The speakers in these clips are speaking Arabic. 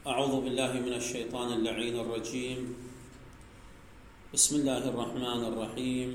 أعوذ بالله من الشيطان اللعين الرجيم. بسم الله الرحمن الرحيم.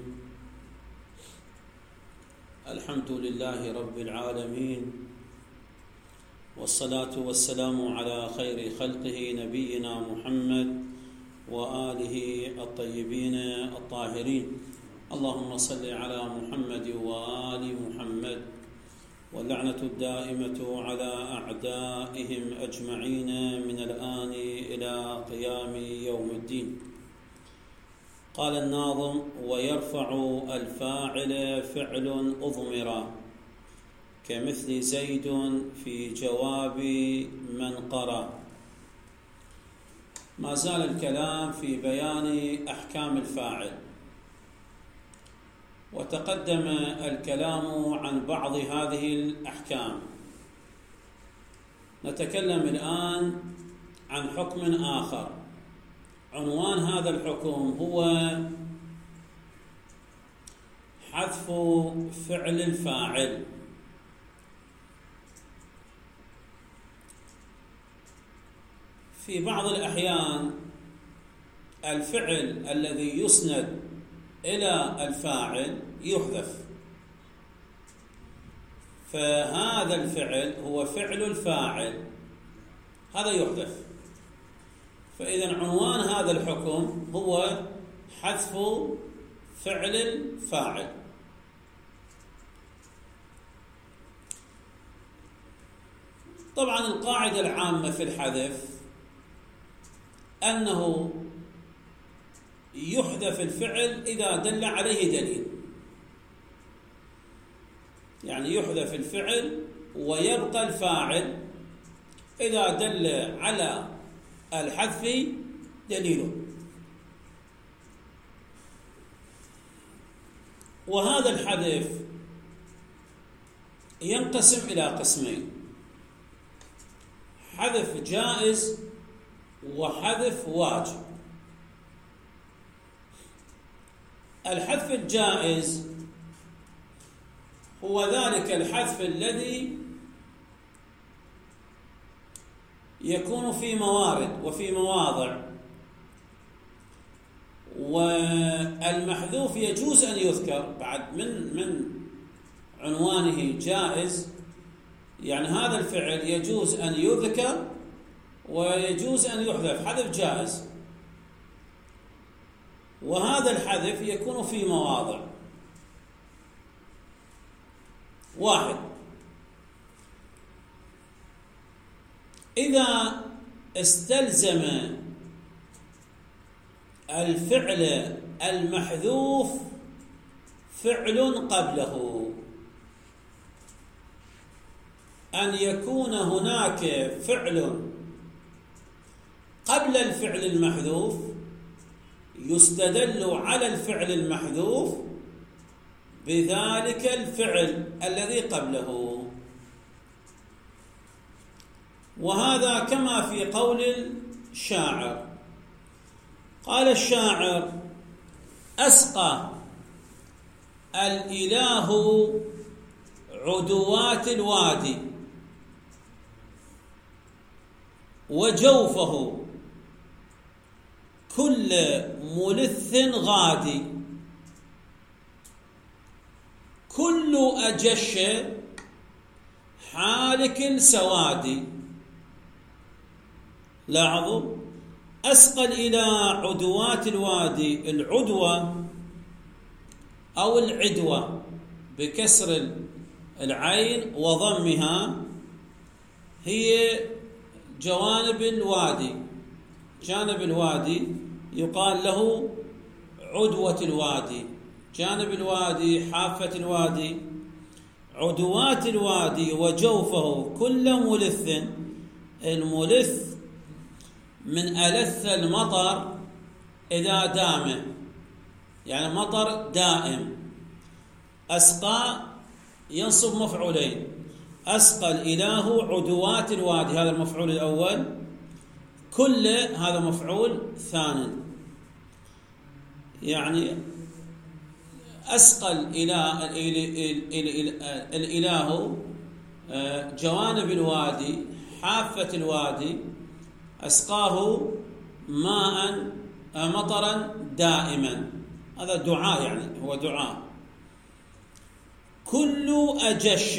الحمد لله رب العالمين، والصلاة والسلام على خير خلقه نبينا محمد وآله الطيبين الطاهرين. اللهم صل على محمد وآل محمد، واللعنة الدائمة على أعدائهم أجمعين من الآن إلى قيام يوم الدين. قال الناظم: ويرفع الفاعل فعل أضمر كمثل زيد في جواب من قرأ. ما زال الكلام في بيان أحكام الفاعل، وتقدم الكلام عن بعض هذه الأحكام. نتكلم الآن عن حكم آخر. عنوان هذا الحكم هو حذف فعل الفاعل. في بعض الأحيان الفعل الذي يسند إلى الفاعل يحذف، فهذا الفعل هو فعل الفاعل، هذا يحذف. فإذا عنوان هذا الحكم هو حذف فعل الفاعل. طبعا القاعدة العامة في الحذف أنه يحذف الفعل إذا دل عليه دليل، يعني يحذف الفعل ويبقى الفاعل إذا دل على الحذف دليله. وهذا الحذف ينقسم إلى قسمين: حذف جائز وحذف واجب. الحذف الجائز هو ذلك الحذف الذي يكون في موارد وفي مواضع، والمحذوف يجوز أن يذكر بعد من عنوانه جائز، يعني هذا الفعل يجوز أن يذكر ويجوز أن يحذف، حذف جائز. وهذا الحذف يكون في مواضع: واحد، إذا استلزم الفعل المحذوف فعل قبله، أن يكون هناك فعل قبل الفعل المحذوف يستدل على الفعل المحذوف بذلك الفعل الذي قبله. وهذا كما في قول الشاعر. قال الشاعر: أسقى الإله عدوات الوادي وجوفه كل ملث غادي، كل أجش حالك سوادي. لاحظوا: أسقى الإله عدوات الوادي. العدوة أو العدوة بكسر العين وضمها هي جوانب الوادي. جانب الوادي يقال له عدوة الوادي، جانب الوادي، حافة الوادي. عدوات الوادي وجوفه كل ملث. الملث من ألث المطر إذا دام، يعني مطر دائم. أسقى ينصب مفعولين: أسقى الإله عدوات الوادي، هذا المفعول الأول، كل هذا مفعول ثاني. يعني أسقى الإله جوانب الوادي، حافة الوادي، أسقاه ماء مطرا دائما، هذا دعاء، يعني هو دعاء. كل أجش،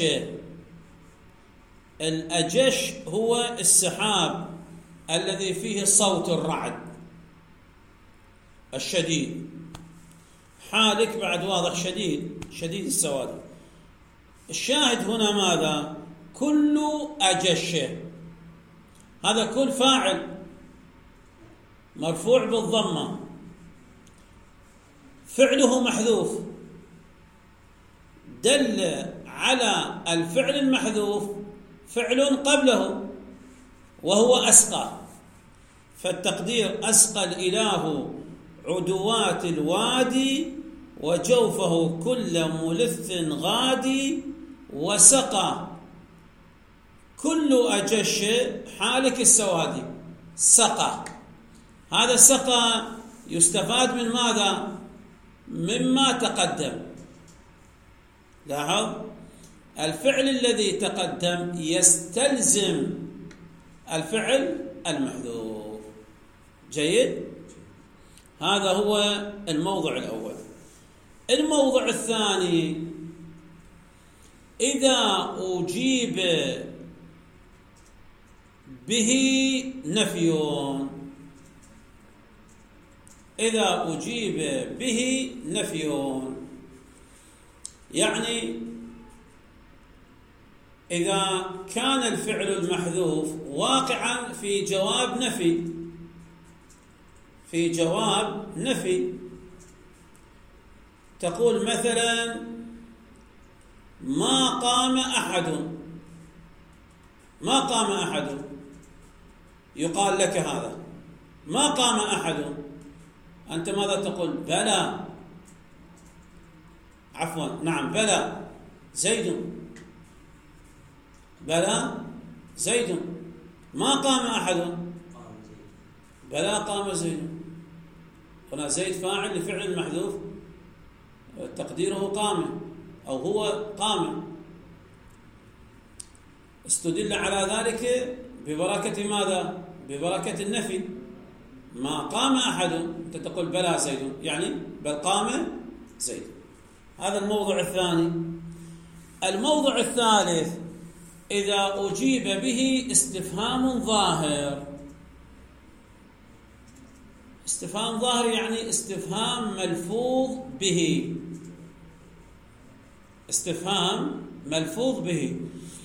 الأجش هو السحاب الذي فيه صوت الرعد الشديد. حالك بعد واضح، شديد السواد. الشاهد هنا ماذا؟ كل أجش، هذا كل فاعل مرفوع بالضمة، فعله محذوف، دل على الفعل المحذوف فعل قبله وهو أسقى، فالتقدير: أسقى الإله عدوات الوادي وجوفه كل ملث غادي وسقى. كل أجش حالك السوادي، سقى. هذا سقى يستفاد من ماذا؟ مما تقدم. لاحظ الفعل الذي تقدم يستلزم الفعل المحذوف. جيد، هذا هو الموضع الأول. الموضع الثاني: إذا أجيب به نفي. إذا أجيب به نفي يعني إذا كان الفعل المحذوف واقعا في جواب نفي، في جواب نفي، تقول مثلا: ما قام أحد. ما قام أحد، يقال لك هذا ما قام أحد، أنت ماذا تقول؟ بلى، عفوا، نعم، بلى زيد، بلى زيد. ما قام أحد، بلى قام زيد. هنا زيد فاعل لفعل محذوف تقديره قام أو هو قام. استدل على ذلك ببركة ماذا؟ ببركة النفي. ما قام أحد، أنت تقول بلى زيد، يعني بل قام زيد. هذا الموضع الثاني. الموضع الثالث: إذا أجيب به استفهام ظاهر. استفهام ظاهر يعني استفهام ملفوظ به. استفهام ملفوظ به.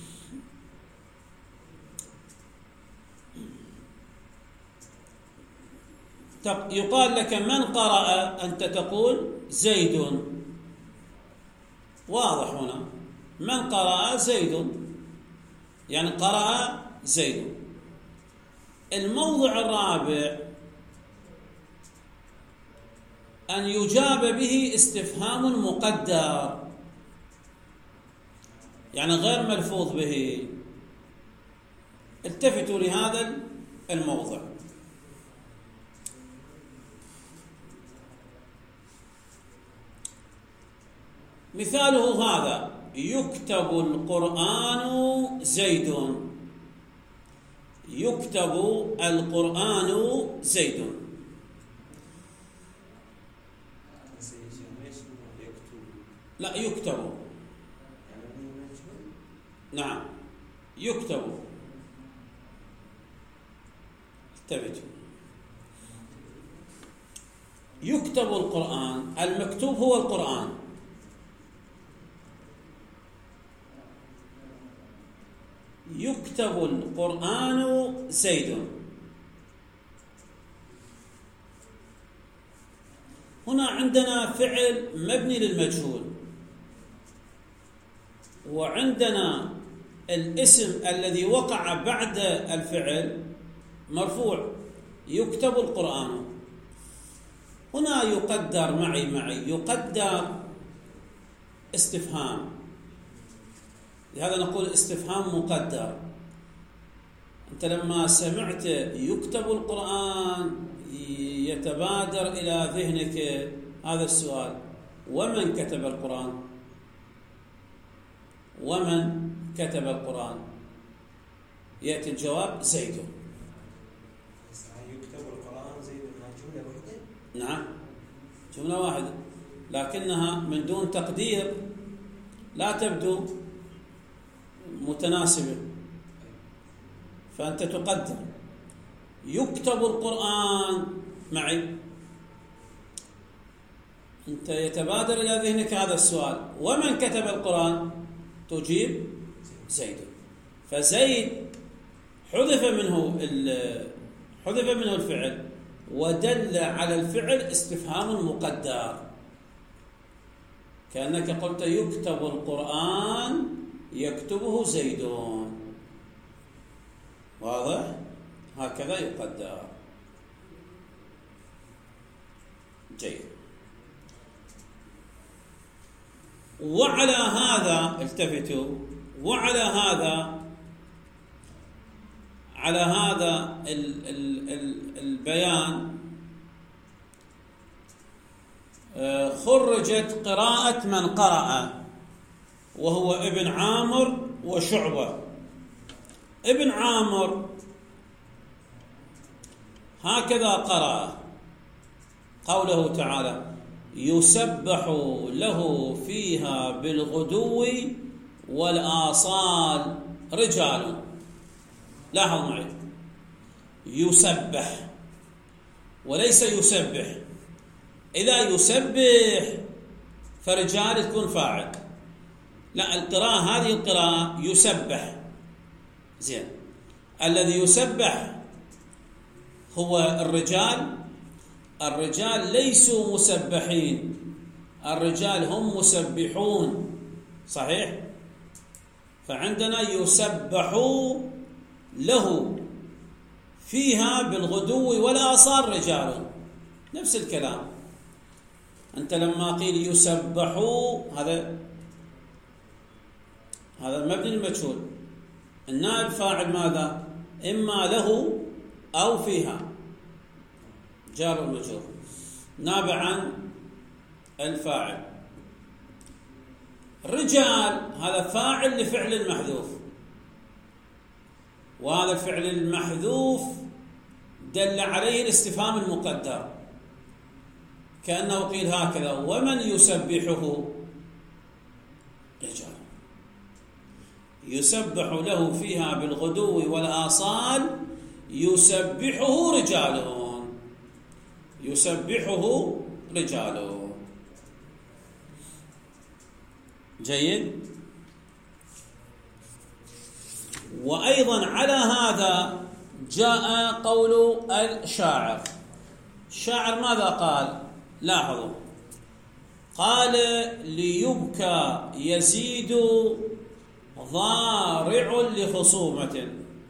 يقال لك: من قرأ؟ أنت تقول زيد. واضح هنا، من قرأ؟ زيد، يعني قرأ زيد. الموضع الرابع: أن يجاب به استفهام مقدر، يعني غير ملفوظ به. التفتوا لهذا الموضع. مثاله هذا: يكتب القرآن زيد. يكتب القرآن زيد. لا، يكتب، نعم، يكتب. انتبهوا، يكتب القرآن، المكتوب هو القرآن. يكتب القرآن زيد. هنا عندنا فعل مبني للمجهول، وعندنا الاسم الذي وقع بعد الفعل مرفوع، يكتب القرآن. هنا يقدر معي يقدر استفهام، لهذا نقول استفهام مقدر. أنت لما سمعت يكتب القرآن يتبادر إلى ذهنك هذا السؤال: ومن كتب القرآن؟ ومن كتب القرآن؟ يأتي الجواب: زيد. جملة واحدة، لكنها من دون تقدير لا تبدو متناسبة، فأنت تقدر يكتب القرآن معي. أنت يتبادر إلى ذهنك هذا السؤال، ومن كتب القرآن؟ تجيب زيد. فزيد حذف منه الفعل، ودل على الفعل استفهام مقدر، كأنك قلت يكتب القرآن يكتبه زيدون. واضح؟ هكذا يقدر. جيد. وعلى هذا التفتوا، وعلى هذا البيان خرجت قراءة من قرأ، وهو ابن عامر وشعبة. ابن عامر هكذا قرأ قوله تعالى: يسبح له فيها بالغدو والآصال رجال. لاحظ معي، يسبح وليس يسبح. إذا يسبح فرجال تكون فاعل، لا، القراءة هذه القراءة يسبح. زين، الذي يسبح هو الرجال. الرجال ليسوا مسبحين، الرجال هم مسبحون، صحيح؟ فعندنا يسبح له فيها بالغدو والآصال رجال، نفس الكلام. أنت لما قيل يسبحوا، هذا مبني المجهول، النائب فاعل ماذا؟ إما له أو فيها، جار والمجرور، نابع عن الفاعل. رجال هذا فاعل لفعل محذوف، وهذا الفعل المحذوف دل عليه الاستفهام المقدر، كأنه قيل هكذا: ومن يسبحه؟ رجال. يسبح له فيها بالغدو والآصال يسبحه رجال، يسبحه رجال. جيد. وأيضا على هذا جاء قول الشاعر. الشاعر ماذا قال؟ لاحظوا، قال: ليبكى يزيد ضارع لخصومة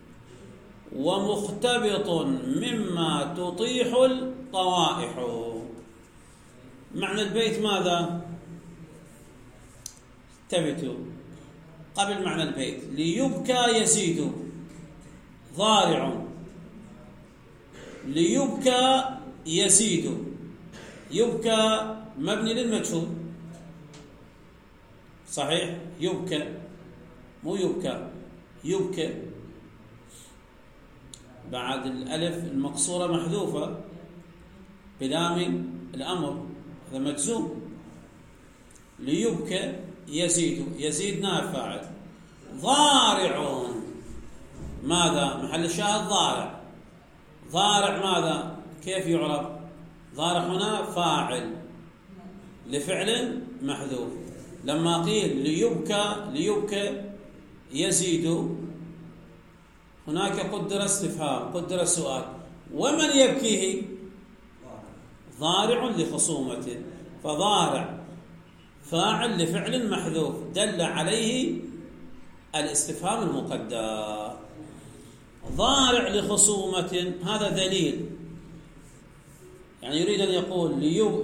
ومختبط مما تطيح الطوائح. معنى البيت ماذا؟ تبتوا قبل معنى البيت: ليبكى يزيد ضارع، ليبكى يزيد، يبكى مبني للمجهول، صحيح؟ يبكى مو يبكى، يبكى بعد الألف المقصورة محذوفة بلام الأمر، هذا مجزوم. ليبكى يزيد، يزيد نائب فاعل. ضارع ماذا؟ محل الشاهد ضارع. ضارع ماذا؟ كيف يعرف؟ ضارع هنا فاعل لفعل محذوف. لما قيل ليبكى يزيد، هناك قدر استفهام، قدر سؤال: ومن يبكيه؟ ضارع لخصومة، فضارع فاعل لفعل محذوف دل عليه الاستفهام المقدر. ضارع لخصومة هذا دليل، يعني يريد أن يقول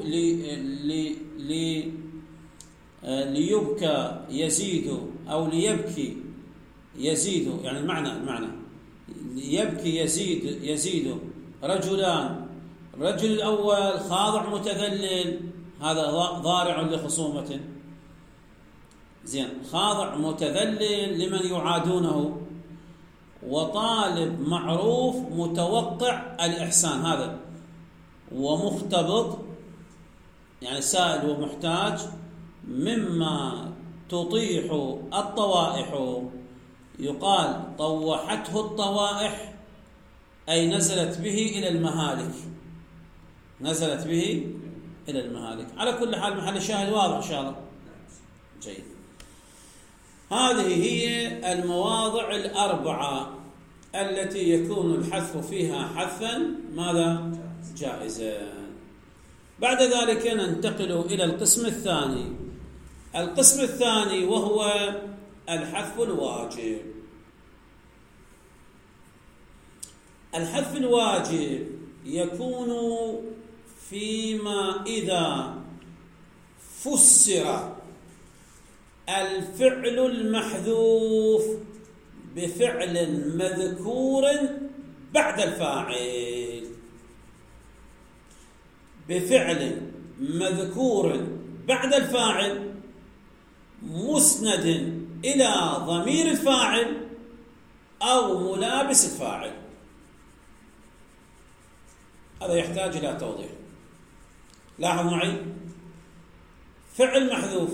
ليبكى يزيد أو ليبكي يزيد، يعني المعنى يبكي يزيد رجلان، الرجل الأول خاضع متذلل، هذا ضارع لخصومة. زين، خاضع متذلل لمن يعادونه، وطالب معروف متوقع الإحسان، هذا. ومختبط يعني سائل ومحتاج مما تطيح الطوائح، يقال طوحته الطوائح، أي نزلت به إلى المهالك، نزلت به إلى المهالك. على كل حال محل الشاهد واضح إن شاء الله. جيد. هذه هي المواضع الأربعة التي يكون الحذف فيها حذفا ماذا؟ جائزا. بعد ذلك ننتقل إلى القسم الثاني. القسم الثاني وهو الحذف الواجب. الحذف الواجب يكون فيما إذا فسر الفعل المحذوف بفعل مذكور بعد الفاعل، بفعل مذكور بعد الفاعل مسند إلى ضمير الفاعل أو ملابس الفاعل. هذا يحتاج إلى توضيح. لاحظ معي، فعل محذوف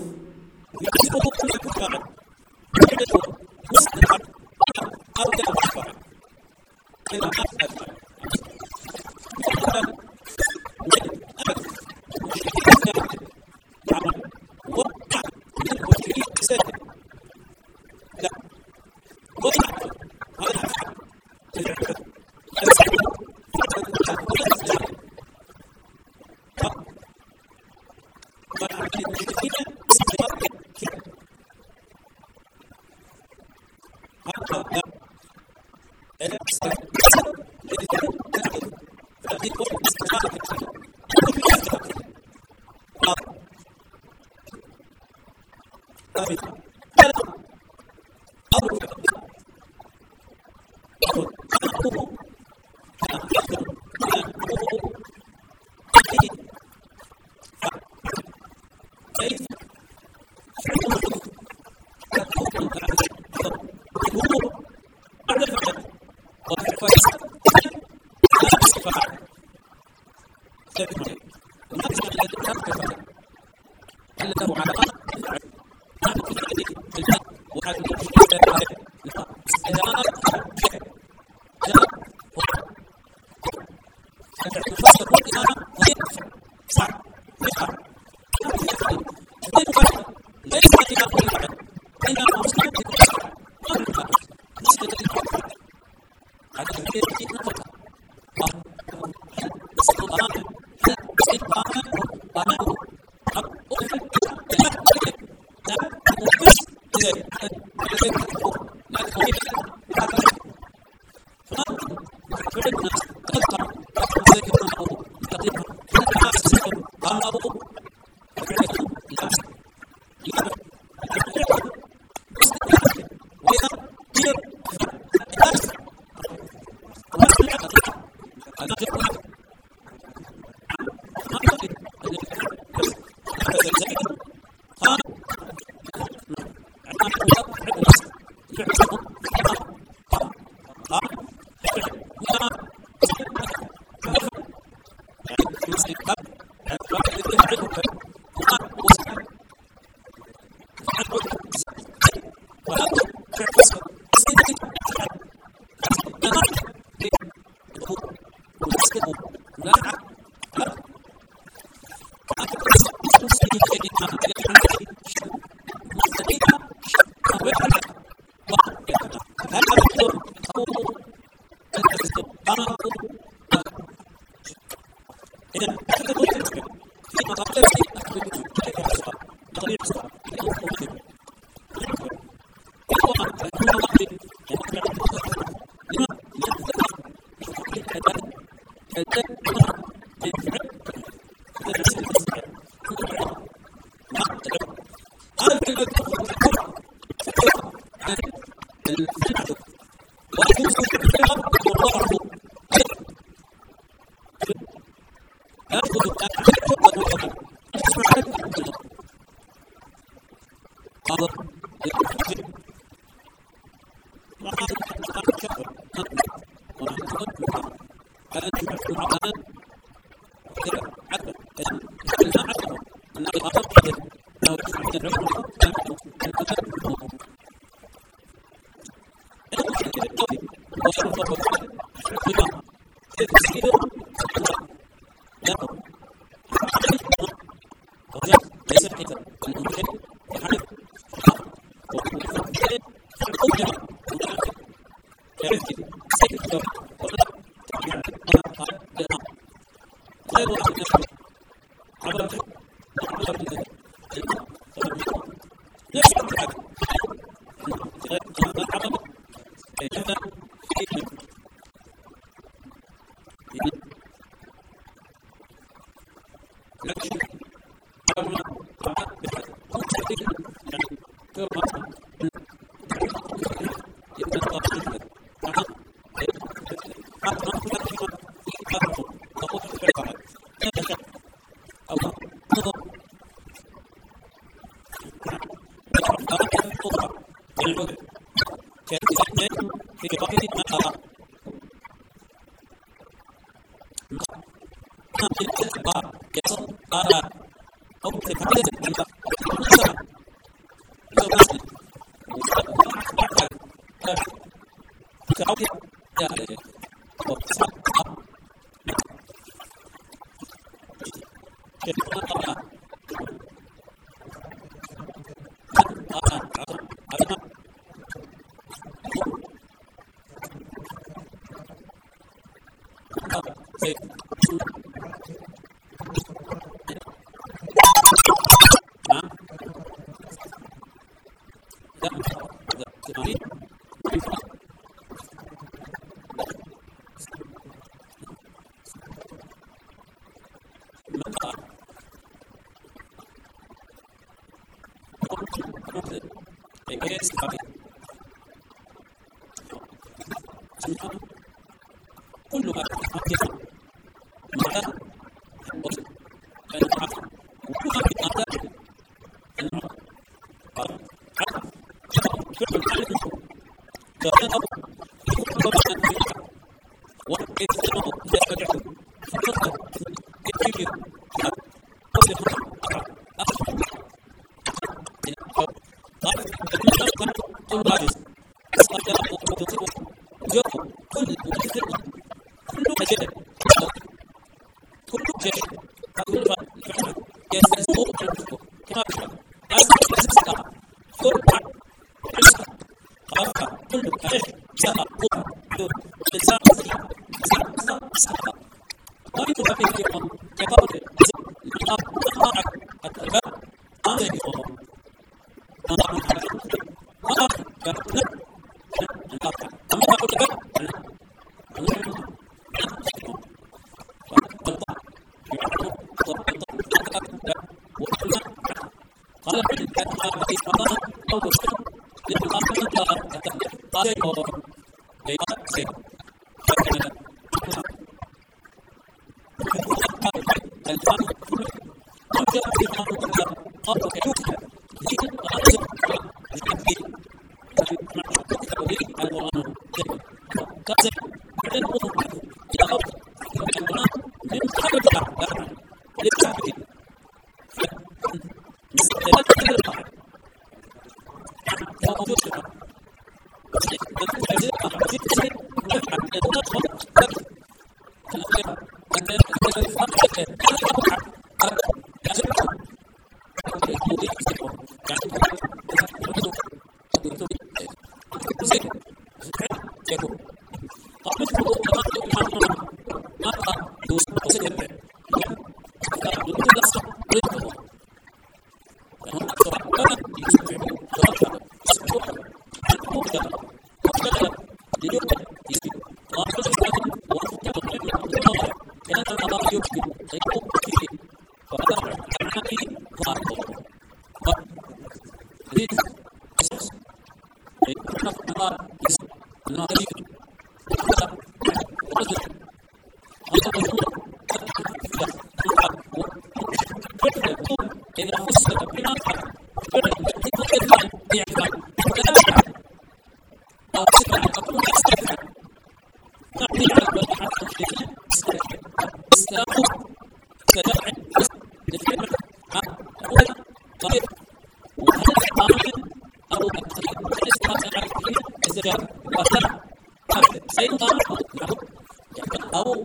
أو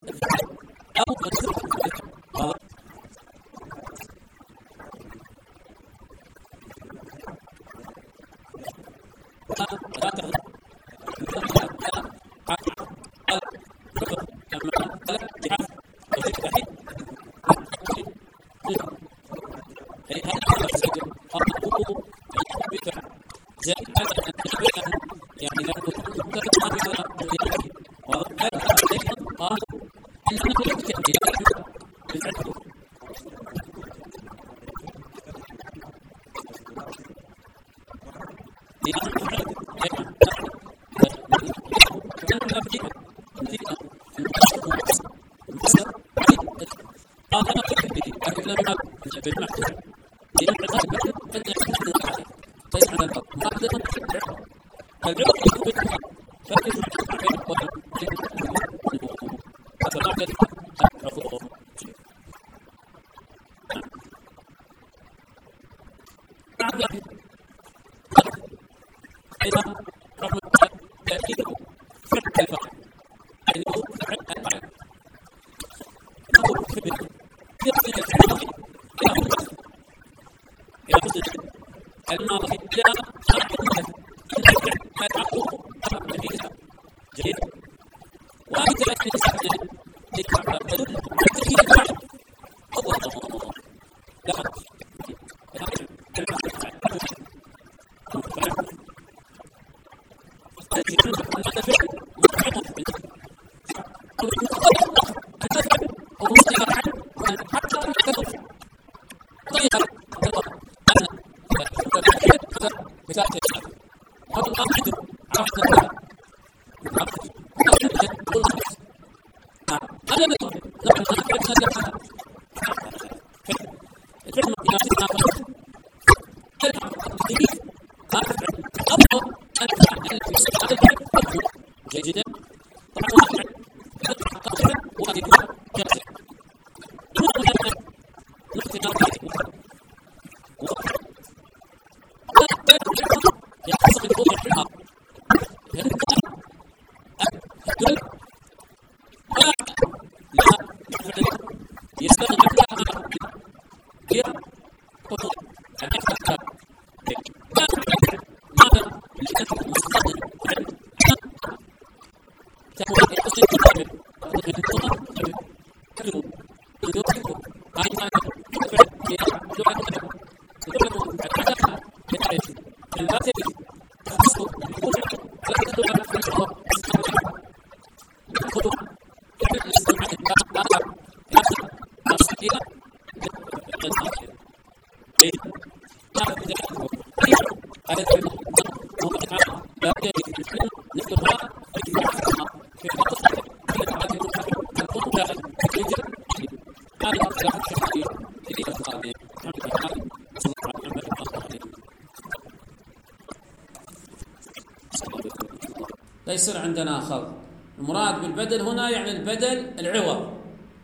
لا يصير عندنا خلط. المراد بالبدل هنا يعني البدل العوض،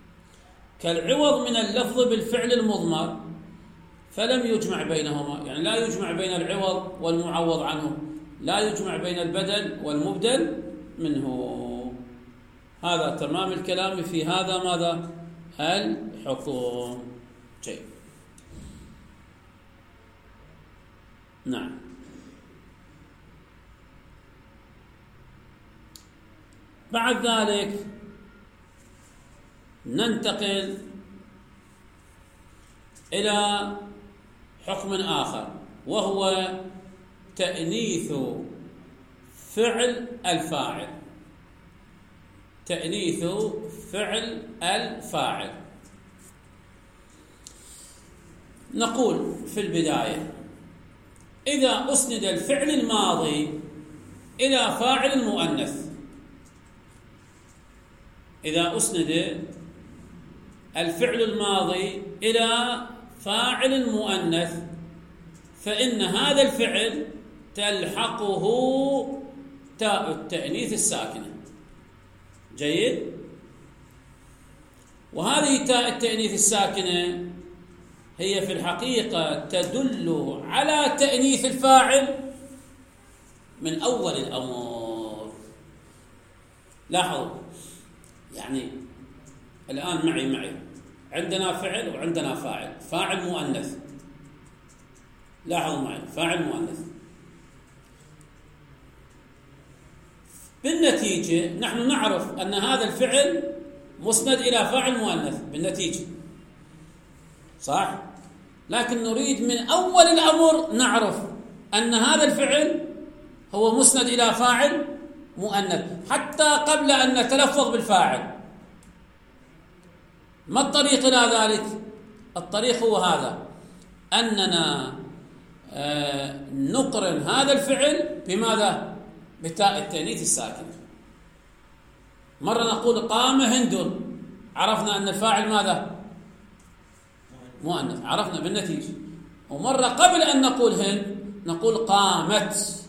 كالعوض من اللفظ بالفعل المضمر، فلم يجمع بينهما، يعني لا يجمع بين العوض والمعوض عنه، لا يجمع بين البدل والمبدل منه. هذا تمام الكلام في هذا ماذا؟ الحكم. جيد. نعم. بعد ذلك ننتقل إلى حكم آخر، وهو تأنيث فعل الفاعل. تأنيث فعل الفاعل. نقول في البداية: إذا أسند الفعل الماضي إلى فاعل مؤنث، إذا أسند الفعل الماضي إلى فاعل مؤنث فإن هذا الفعل تلحقه تاء التأنيث الساكنة. جيد. وهذه تاء التأنيث الساكنة هي في الحقيقة تدل على تأنيث الفاعل من أول الأمر. لاحظوا، يعني الآن معي عندنا فعل وعندنا فاعل مؤنث. لاحظوا معي، فاعل مؤنث. بالنتيجة نحن نعرف أن هذا الفعل مسند إلى فاعل مؤنث بالنتيجة، صح؟ لكن نريد من أول الأمر نعرف أن هذا الفعل هو مسند إلى فاعل مؤنث حتى قبل أن نتلفظ بالفاعل. ما الطريق إلى ذلك؟ الطريق هو هذا، أننا نقرن هذا الفعل بماذا؟ بتاء التأنيث الساكنة. مرة نقول قام هند، عرفنا أن الفاعل ماذا؟ مؤنث، عرفنا بالنتيجة. ومرة قبل أن نقول هند نقول قامت.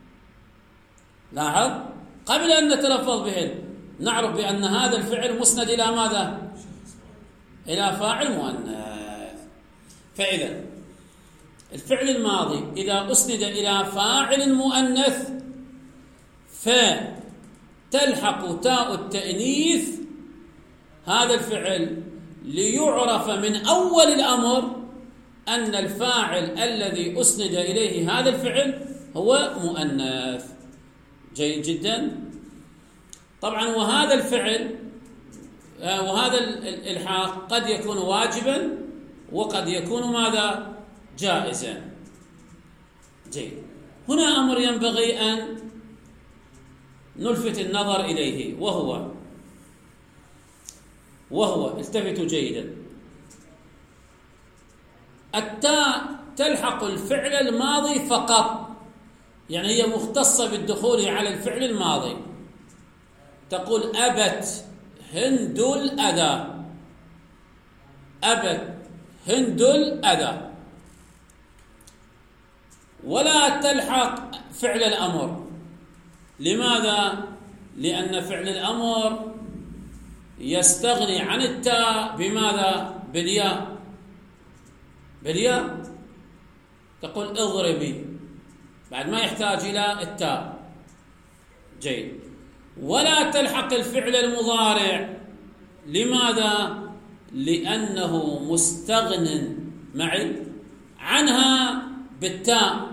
لاحظ، قبل أن نتلفظ بهند نعرف بأن هذا الفعل مسند إلى ماذا؟ إلى فاعل مؤنث. فإذا الفعل الماضي إذا أسند إلى فاعل مؤنث فتلحق تاء التأنيث هذا الفعل ليعرف من أول الأمر أن الفاعل الذي أسند إليه هذا الفعل هو مؤنث. جيد جدا. طبعا وهذا الفعل وهذا الإلحاق قد يكون واجبا وقد يكون ماذا؟ جائزا. جيد. هنا أمر ينبغي أن نلفت النظر إليه وهو التفتوا جيدا، التاء تلحق الفعل الماضي فقط، يعني هي مختصة بالدخول على الفعل الماضي. تقول أبت هند الأذى، أبت هند الأذى، ولا تلحق فعل الأمر. لماذا؟ لأن فعل الأمر يستغني عن التاء بماذا؟ بالياء. تقول اضربي، بعد ما يحتاج إلى التاء. جيد. ولا تلحق الفعل المضارع. لماذا؟ لأنه مستغن معي عنها بالتاء.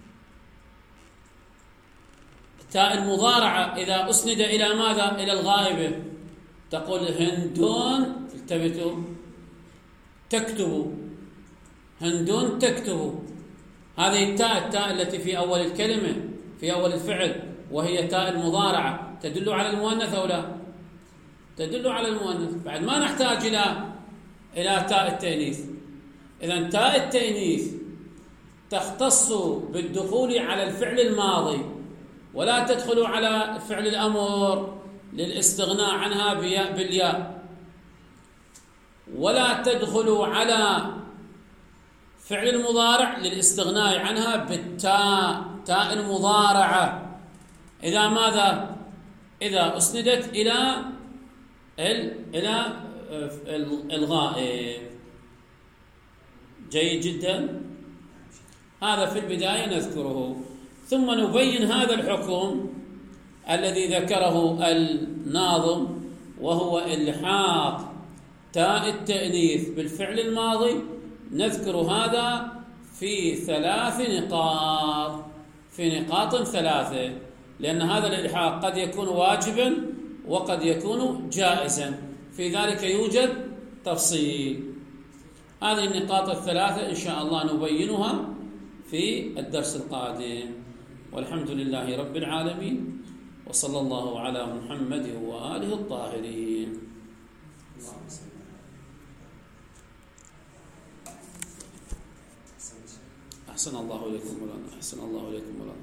تاء المضارعة إذا أسند إلى ماذا؟ إلى الغائبة. تقول هندون، التفتوا، تكتب، هندون تكتب. هذه التاء التي في أول الكلمة، في أول الفعل، وهي تاء المضارعة، تدل على المؤنث أو لا؟ تدل على المؤنث. بعد ما نحتاج إلى تاء التأنيث. إذن تاء التأنيث تختص بالدخول على الفعل الماضي ولا تدخل على فعل الأمر للاستغناء عنها بالياء، ولا تدخل على فعل المضارع للاستغناء عنها بالتاء، تاء المضارعة. إذا ماذا؟ إذا أسندت إلى الغائب. جيد جدا. هذا في البداية نذكره، ثم نبين هذا الحكم الذي ذكره الناظم، وهو إلحاق تاء التأنيث بالفعل الماضي. نذكر هذا في 3 نقاط، في نقاط 3، لأن هذا الإلحاق قد يكون واجبا وقد يكون جائزا، في ذلك يوجد تفصيل. هذه النقاط 3 إن شاء الله نبينها في الدرس القادم، والحمد لله رب العالمين، وصلى الله على محمد وآله الطاهرين. أحسن الله إليكم مولانا، أحسن الله إليكم مولانا.